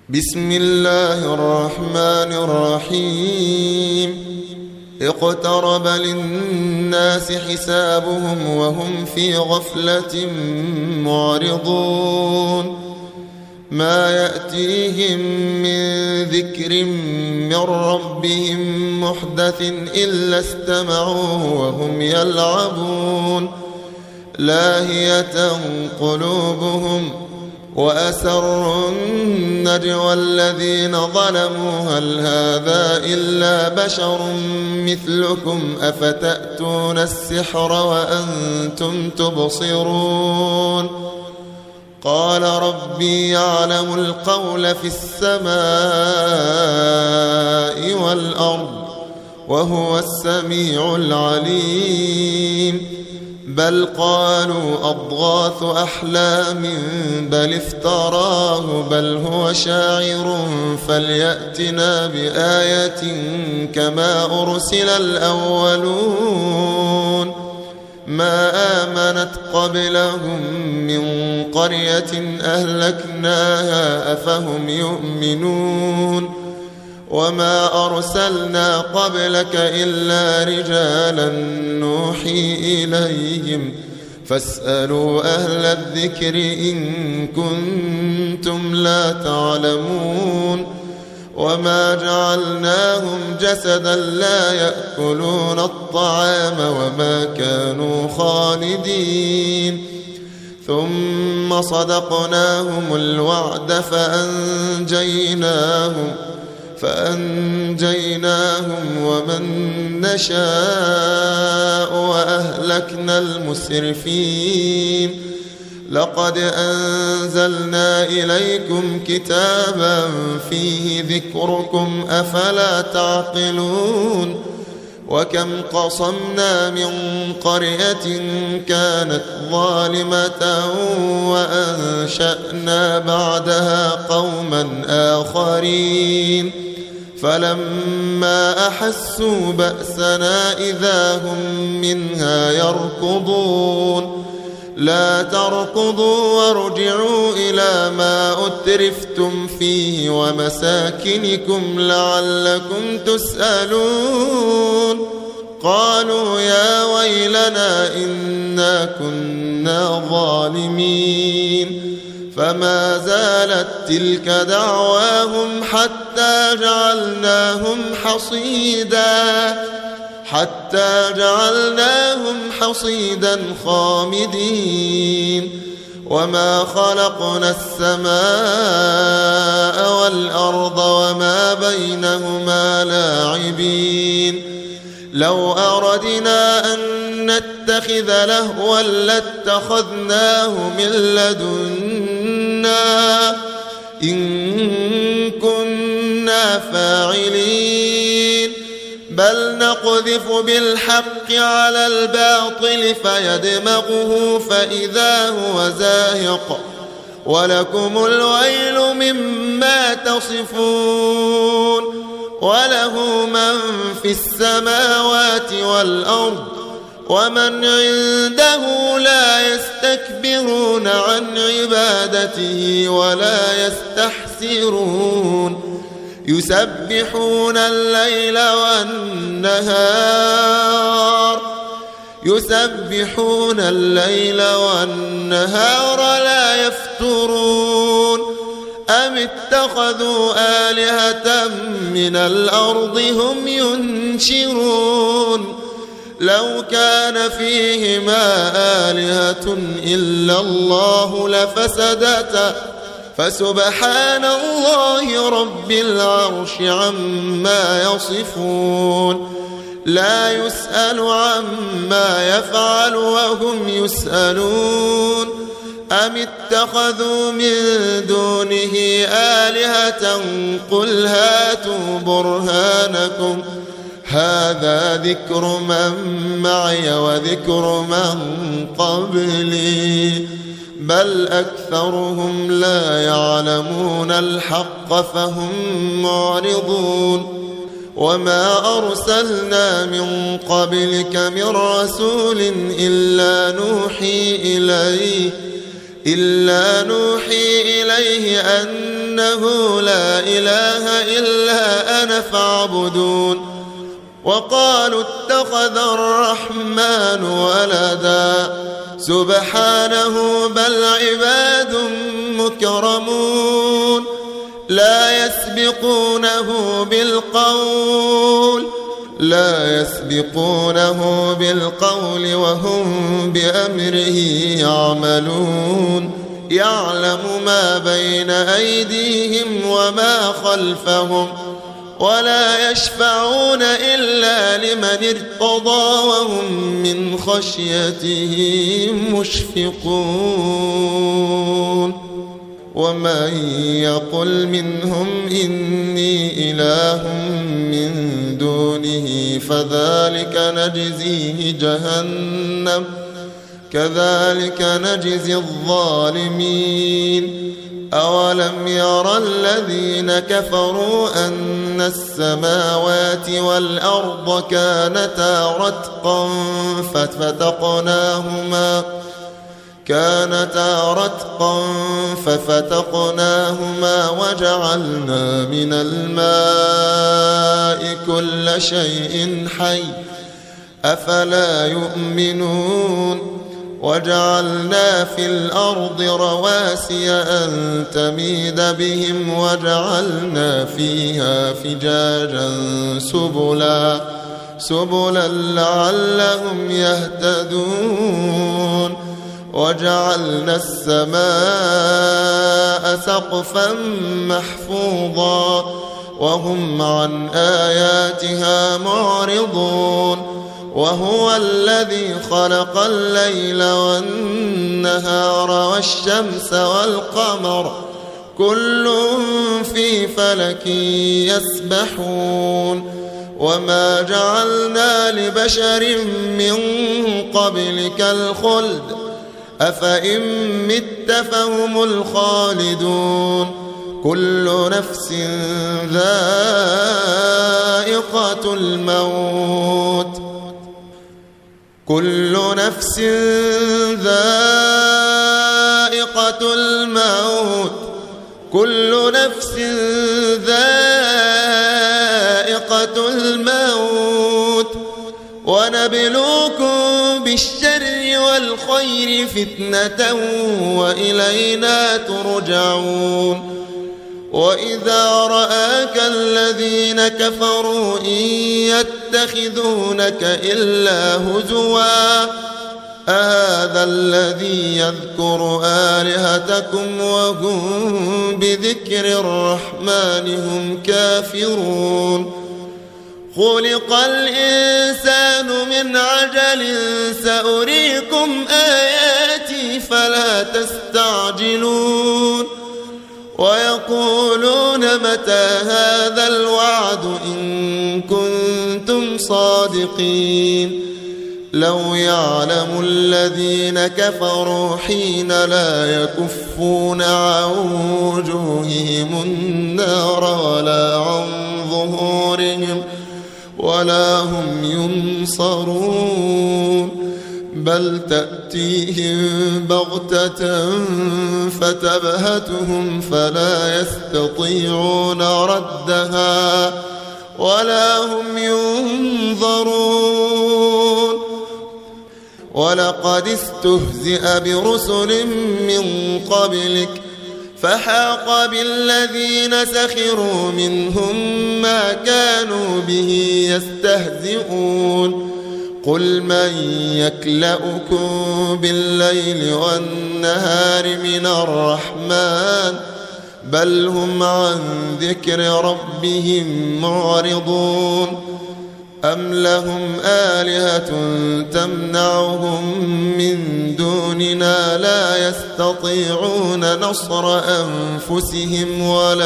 بسم الله الرحمن الرحيم اقترب للناس حسابهم وهم في غفلة معرضون ما يأتيهم من ذكر من ربهم محدث إلا استمعوه وهم يلعبون لاهية قلوبهم وأسروا النجوى الذين ظلموا هل هذا إلا بشر مثلكم أفتأتون السحر وأنتم تبصرون قال ربي يعلم القول في السماء والأرض وهو السميع العليم بل قالوا أضغاث أحلام بل افتراه بل هو شاعر فليأتنا بآية كما أرسل الأولون ما آمنت قبلهم من قرية أهلكناها أفهم يؤمنون وما أرسلنا قبلك إلا رجالا نوحي إليهم فاسألوا أهل الذكر إن كنتم لا تعلمون وما جعلناهم جسدا لا يأكلون الطعام وما كانوا خالدين ثم صدقناهم الوعد فأنجيناهم ومن نشاء وأهلكنا المسرفين لقد أنزلنا إليكم كتابا فيه ذكركم أفلا تعقلون وكم قصمنا من قرية كانت ظالمة وأنشأنا بعدها قوما آخرين فلما أحسوا بأسنا إذا هم منها يركضون لا تركضوا وارجعوا إلى ما أترفتم فيه ومساكنكم لعلكم تسألون قالوا يا ويلنا إنا كنا ظالمين فما زالت تلك دعواهم حتى جعلناهم حصيدا خامدين وما خلقنا السماء والأرض وما بينهما لاعبين لو أردنا أن نتخذ لهوا لاتخذناه من لدنا إن كنا فاعلين بل نقذف بالحق على الباطل فيدمغه فإذا هو زاهق ولكم الويل مما تصفون وله من في السماوات والأرض ومن عنده لا يستكبرون عن عبادته ولا يستحسرون يسبحون الليل والنهار لا يفترون أم اتخذوا آلهة من الأرض هم ينشرون لو كان فيهما آلهة إلا الله لفسدتا فسبحان الله رب العرش عما يصفون لا يسأل عما يفعل وهم يسألون أم اتخذوا من دونه آلهة قل هاتوا برهانكم هذا ذكر من معي وذكر من قبلي بل أكثرهم لا يعلمون الحق فهم معرضون وما أرسلنا من قبلك من رسول إلا نوحي إليه أن أنه لا إله إلا أنا فاعبدون وقالوا اتخذ الرحمن ولدا سبحانه بل عباد مكرمون لا يسبقونه بالقول وهم بأمره يعملون يعلم ما بين أيديهم وما خلفهم ولا يشفعون إلا لمن ارتضى وهم من خشيته مشفقون ومن يقل منهم إني إله من دونه فذلك نجزيه جهنم كذلك نجزي الظالمين أولم يرى الذين كفروا أن السماوات والأرض كانتا رتقا ففتقناهما وجعلنا من الماء كل شيء حي أفلا يؤمنون وجعلنا في الأرض رواسي أن تميد بهم وجعلنا فيها فجاجا سبلا لعلهم يهتدون وجعلنا السماء سقفا محفوظا وهم عن آياتها معرضون وهو الذي خلق الليل والنهار والشمس والقمر كل في فلك يسبحون وما جعلنا لبشر من قبلك الخلد أفإن مت فهم الخالدون كل نفس ذائقة الموت ونبلوكم بالشر والخير فتنة وإلينا ترجعون وإذا رآك الذين كفروا إن يتخذونك إلا هزوا أهذا الذي يذكر آلهتكم وهم بذكر الرحمن هم كافرون خلق الإنسان من عجل سأريكم آياتي فلا تستعجلون ويقولون متى هذا الوعد إن كنتم صادقين لو يعلم الذين كفروا حين لا يكفون عن وجوههم النار ولا عن ظهورهم ولا هم ينصرون بل تأتيهم بغتة فتبهتهم فلا يستطيعون ردها ولا هم ينظرون ولقد استهزئ برسل من قبلك فحاق بالذين سخروا منهم ما كانوا به يستهزئون قل من يكلؤكم بالليل والنهار من الرحمن بل هم عن ذكر ربهم معرضون أم لهم آلهة تمنعهم من دوننا لا يستطيعون نصر أنفسهم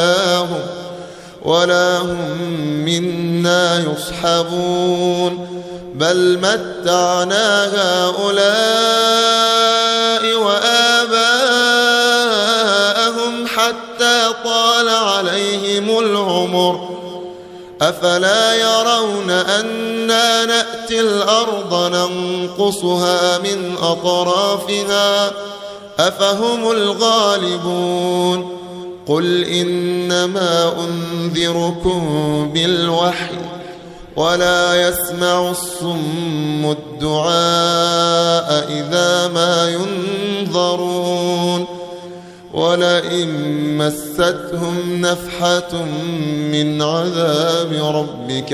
ولا هم منا يصحبون بل متعنا هؤلاء وآباءهم حتى طال عليهم العمر أفلا يرون أنا نأتي الأرض ننقصها من أطرافها أفهم الغالبون قل إنما أنذركم بالوحي ولا يسمع الصم الدعاء إذا ما ينظرون ولئن مستهم نفحة من عذاب ربك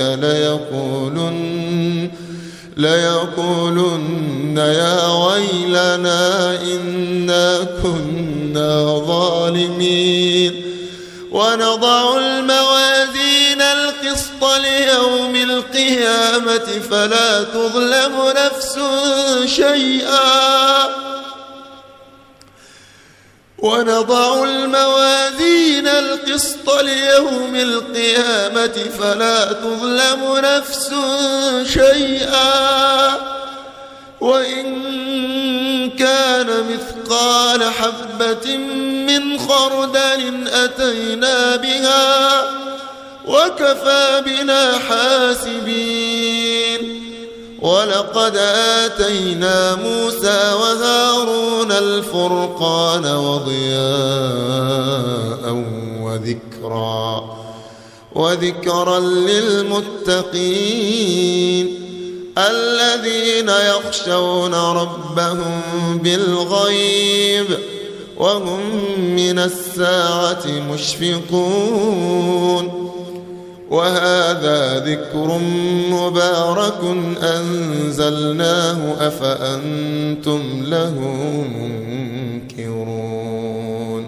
ليقولن يا ويلنا إنا كنا ظالمين ونضع الموازين القسط ليوم القيامة فلا تظلم نفس شيئا ونضع الموازين القسط ليوم القيامة فلا تظلم نفس شيئا وإن كان مثقال حبة من خردل أتينا بها وكفى بنا حاسبين ولقد آتينا موسى وهارون الفرقان وضياء وذكرا للمتقين الذين يخشون ربهم بالغيب وهم من الساعة مشفقون وهذا ذكر مبارك أنزلناه أفأنتم له منكرون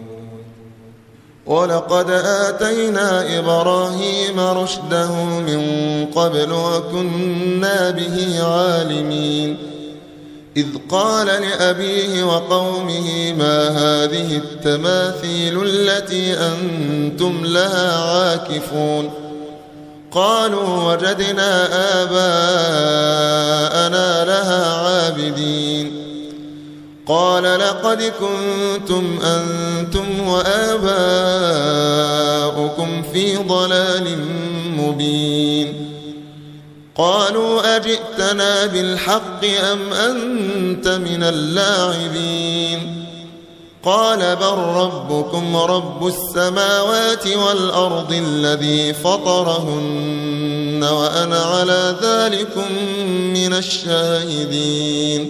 ولقد آتينا إبراهيم رشده من قبل وكنا به عالمين إذ قال لأبيه وقومه ما هذه التماثيل التي أنتم لها عاكفون قالوا وجدنا آباءنا لها عابدين قال لقد كنتم أنتم وآباؤكم في ضلال مبين قالوا أجئتنا بالحق أم أنت من اللاعبين قال بل ربكم رب السماوات والأرض الذي فطرهن وأنا على ذلكم من الشاهدين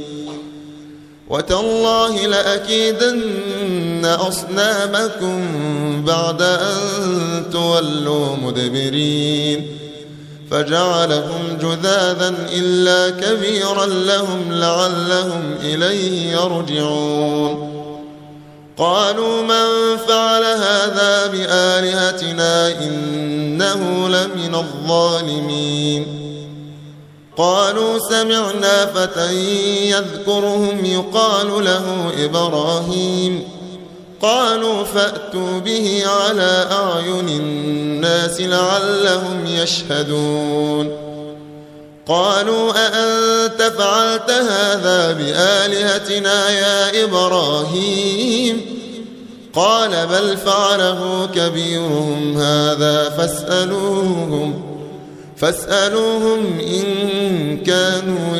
وتالله لأكيدن أصنامكم بعد أن تولوا مدبرين فجعلهم جذاذا إلا كبيرا لهم لعلهم إليه يرجعون قالوا من فعل هذا بآلهتنا إنه لمن الظالمين قالوا سمعنا فتى يذكرهم يقال له إبراهيم قالوا فأتوا به على أعين الناس لعلهم يشهدون قالوا أأنت فعلت هذا بآلهتنا يا إبراهيم قال بل فعله كبيرهم هذا فاسألوهم إن كانوا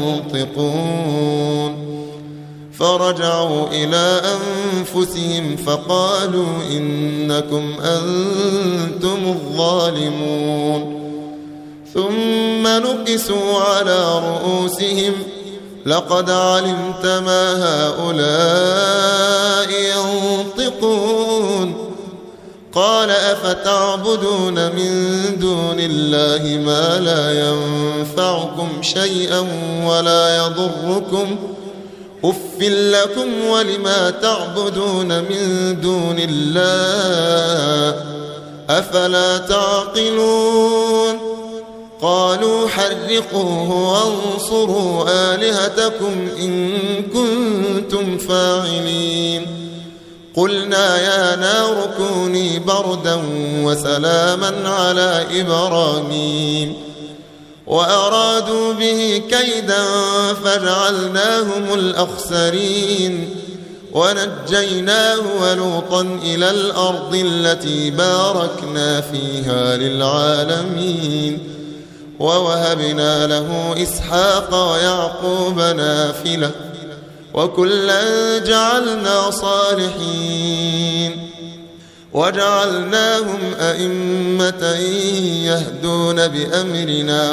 ينطقون فرجعوا إلى أنفسهم فقالوا إنكم أنتم الظالمون ثم نكسوا على رؤوسهم لقد علمت ما هؤلاء ينطقون قال أفتعبدون من دون الله ما لا ينفعكم شيئا ولا يضركم أف لكم ولما تعبدون من دون الله أفلا تعقلون قالوا حرقوه وانصروا آلهتكم إن كنتم فاعلين قلنا يا نار كوني بردا وسلاما على إبراهيم وأرادوا به كيدا فجعلناهم الأخسرين ونجيناه ولوطا إلى الأرض التي باركنا فيها للعالمين ووهبنا له إسحاق ويعقوب نافلة وكلا جعلنا صالحين وجعلناهم أئمة يهدون بأمرنا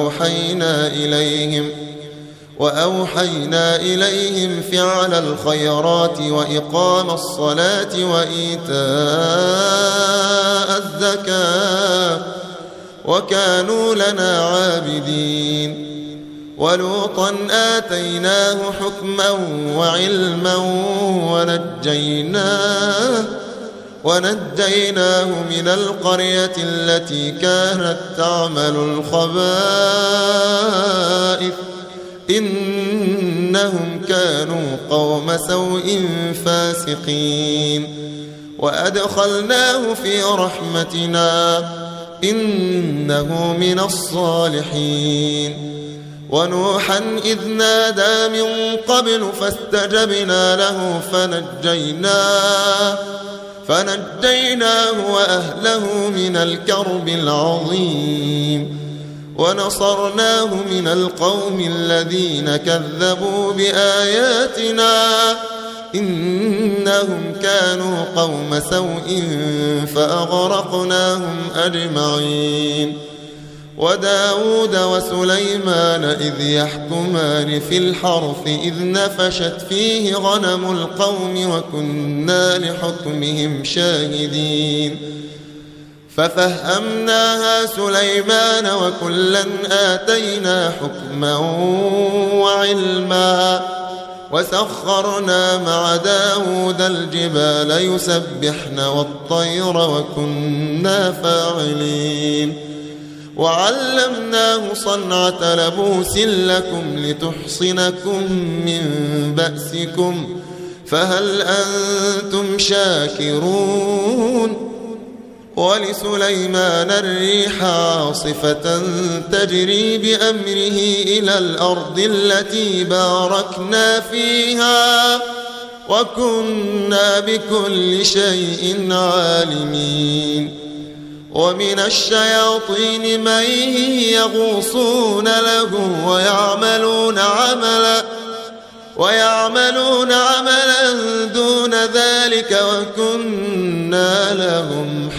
وأوحينا إليهم فعل الخيرات وإقام الصلاة وإيتاء الزكاة وكانوا لنا عابدين. ولوطا آتيناه حكما وعلما ونجيناه من القرية التي كانت تعمل الخبائث إنهم كانوا قوم سوء فاسقين. وأدخلناه في رحمتنا إنه من الصالحين. ونوحا إذ نادى من قبل فاستجبنا له فنجيناه وأهله من الكرب العظيم. ونصرناه من القوم الذين كذبوا بآياتنا إنهم كانوا قوم سوء فأغرقناهم أجمعين. وداود وسليمان إذ يحكمان في الحرث إذ نفشت فيه غنم القوم وكنا لحكمهم شاهدين. ففهمناها سليمان وكلا آتينا حكما وعلما. وسخرنا مع داود الجبال يسبحن والطير وكنا فاعلين. وعلمناه صنعة لبوس لكم لتحصنكم من بأسكم فهل أنتم شاكرون. ولسليمان الريح عاصفة تجري بأمره إلى الأرض التي باركنا فيها وكنا بكل شيء عالمين. ومن الشياطين من يغوصون له ويعملون عملا دون ذلك وكنا لهم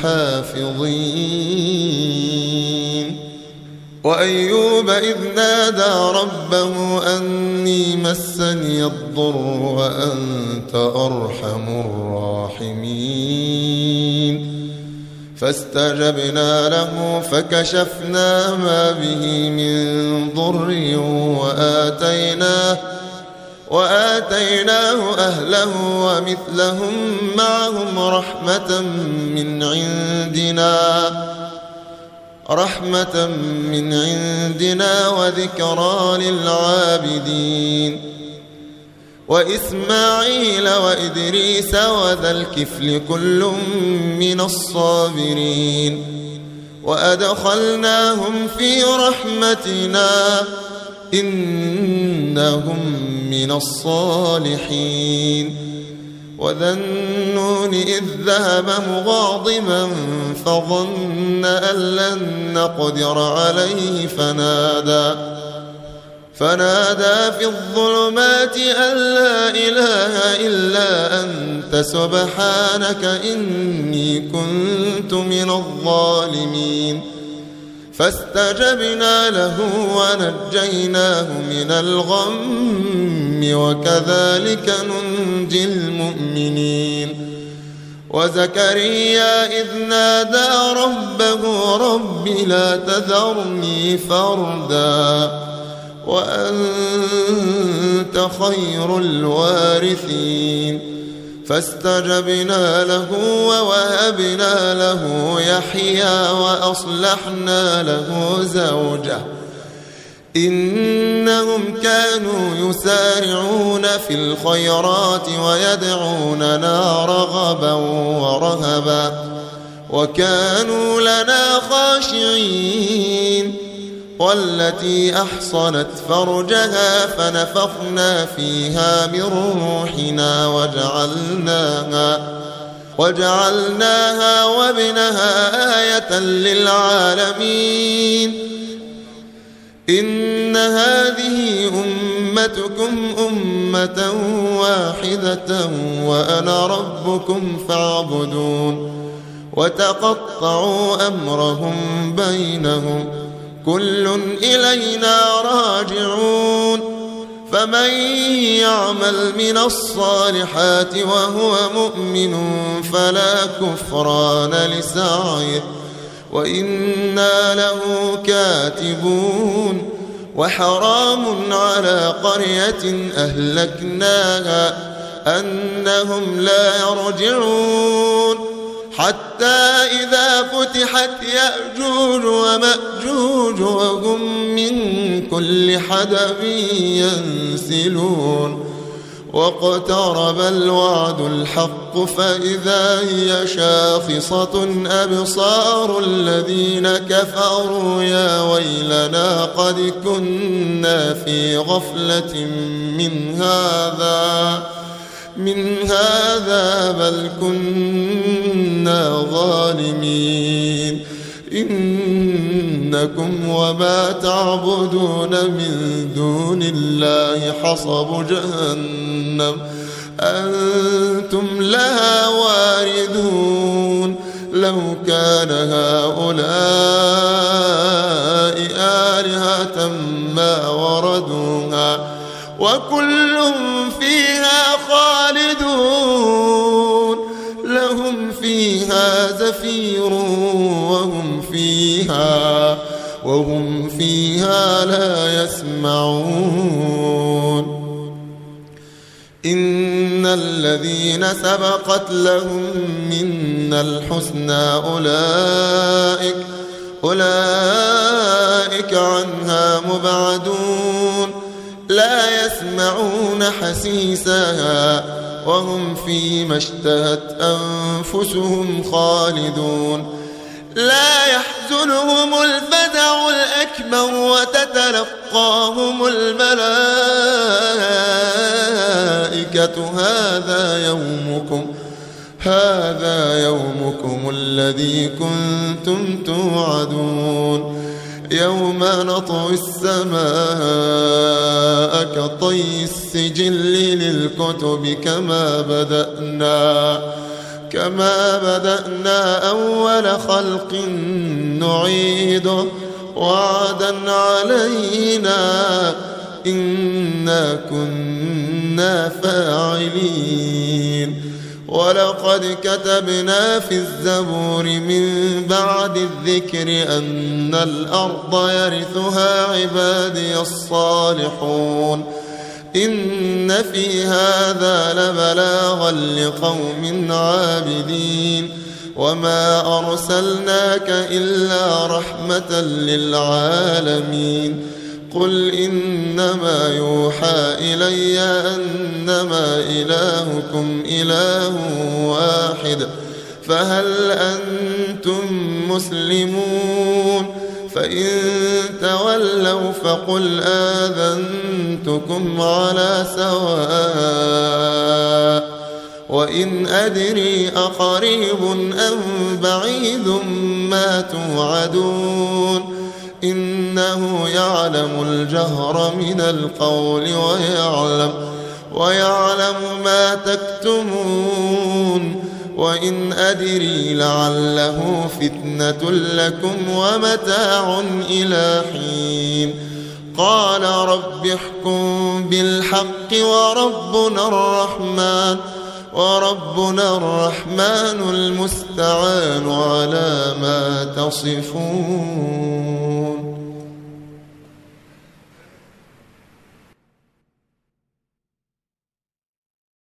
حافظين. وأيوب إذ نادى ربه أني مسني الضر وأنت أرحم الراحمين. فاستجبنا له فكشفنا ما به من ضر وآتيناه أهله ومثلهم معهم رحمة من عندنا وذكرى للعابدين. وإسماعيل وإدريس وذا الكفل كل من الصابرين. وأدخلناهم في رحمتنا إنهم من الصالحين. وذا النون إذ ذهب مغاضبا فظن أن لن نقدر عليه فنادى في الظلمات أن لا إله إلا أنت سبحانك إني كنت من الظالمين. فاستجبنا له ونجيناه من الغم وكذلك ننجي المؤمنين. وزكريا إذ نادى ربه رب لا تذرني فردا وأنت خير الوارثين. فاستجبنا له ووهبنا له يحيى وأصلحنا له زوجه إنهم كانوا يسارعون في الخيرات ويدعوننا رغبا ورهبا وكانوا لنا خاشعين. والتي أحصنت فرجها فنفخنا فيها من روحنا وجعلناها وابنها آية للعالمين. إن هذه أمتكم أمة واحدة وأنا ربكم فاعبدون. وتقطعوا أمرهم بينهم كل إلينا راجعون فمن يعمل من الصالحات وهو مؤمن فلا كفران لسعيه وإنا له كاتبون وحرام على قرية أهلكناها أنهم لا يرجعون حتى إذا فتحت يأجوج ومأجوج وهم من كل حدب ينسلون واقترب الوعد الحق فإذا هي شاخصة أبصار الذين كفروا يا ويلنا قد كنا في غفلة من هذا بل كنا ظالمين إنكم وما تعبدون من دون الله حصب جهنم أنتم لها واردون لو كان هؤلاء آلهة ما وردوها وكل فيها خالدون لهم فيها زفير وهم فيها لا يسمعون إن الذين سبقت لهم منا الحسنى أولئك عنها مبعدون لا يسمعون حسيسها وهم فيما اشتهت أنفسهم خالدون لا يحزنهم الفزع الأكبر وتتلقاهم الملائكة هذا يومكم الذي كنتم توعدون يوم نطوي السماء كطي السجل للكتب كما بدأنا أول خلق نعيده وعدا علينا إنا كنا فاعلين ولقد كتبنا في الزبور من بعد الذكر أن الأرض يرثها عبادي الصالحون إن في هذا لبلاغا لقوم عابدين وما أرسلناك إلا رحمة للعالمين قل إنما يوحى إلي أنما إلهكم إله واحد فهل أنتم مسلمون فإن تولوا فقل آذنتكم على سواء وإن أدري أقريب أم بعيد ما توعدون إنه يعلم الجهر من القول ويعلم ما تكتمون وإن أدري لعله فتنة لكم ومتاع إلى حين قال رب احكم بالحق وربنا الرحمن المستعان على ما تصفون.